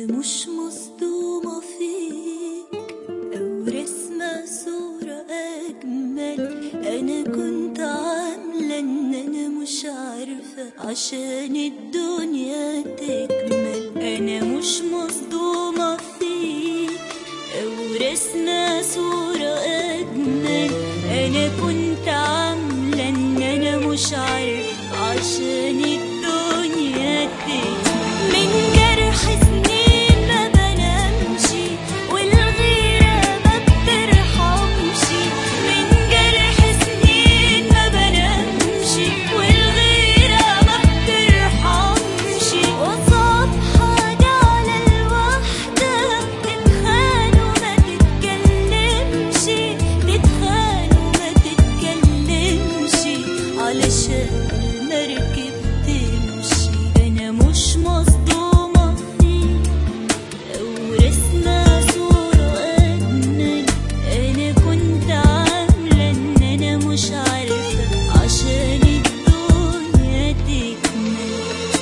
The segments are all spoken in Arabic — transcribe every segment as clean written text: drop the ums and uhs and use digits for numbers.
مش مصدومة فيك أو رسمة صورة أجمل. أنا كنت عاملة إن أنا مش عارفة عشان الدنيا تكمل. أنا مش مصدومة فيك أو رسمة صورة أجمل. أنا كنت عاملة إن أنا مش عارفة عشان الدنيا تكمل. من جرح سنين ما بنامش والغيرة ما بترحمش. من جرح سنين ما بنامش والغيرة ما بترحمش. وصعب حاجة على الوحدة تتخان وما تتكلمش، تتخان وما تتكلمش علشان المركب تمشي. أنا مش مصدومة فيك أو رسمة صورة أجمل. أنا كنت عاملة إن أنا مش عارفة عشان الدنيا تكمل.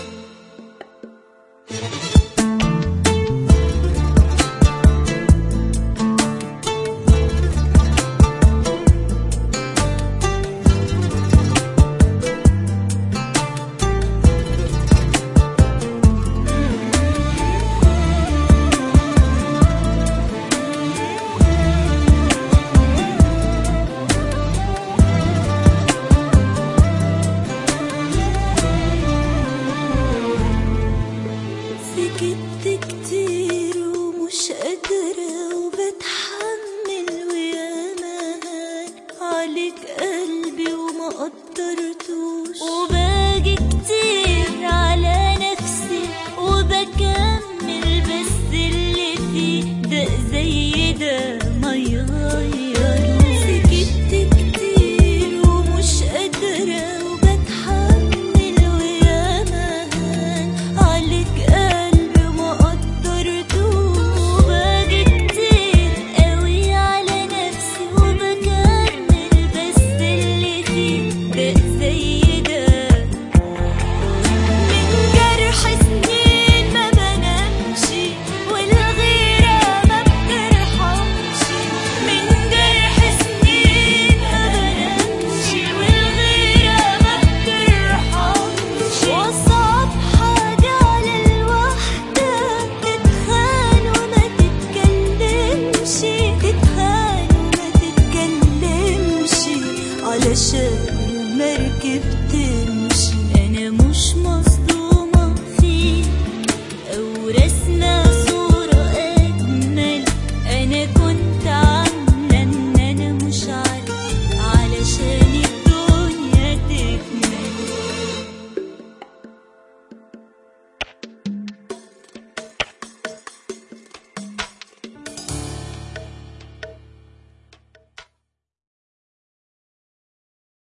سكت كتير ومش قادرة وبتحمل وياما هان عليك قلبي وما قدرتوش. وباجي كتير على نفسي وبكمل بس اللي فيه ده زي ده ما يغيروش. سكت كتير ومش قادرة وبتحمل وياما هان عليك قلبي وما قدرتوش. وباجي كتير قوي على نفسي وبكمل بس اللي فيه ده زي ده. من جرح سنين ما بنامش والغيرة ما بترحمش. من جرح سنين ما بنامش والغيرة ما بترحمش. وصعب حاجة على الوحدة تتخان وما تتكلمش، تتخان وما تتكلمش علشان المركب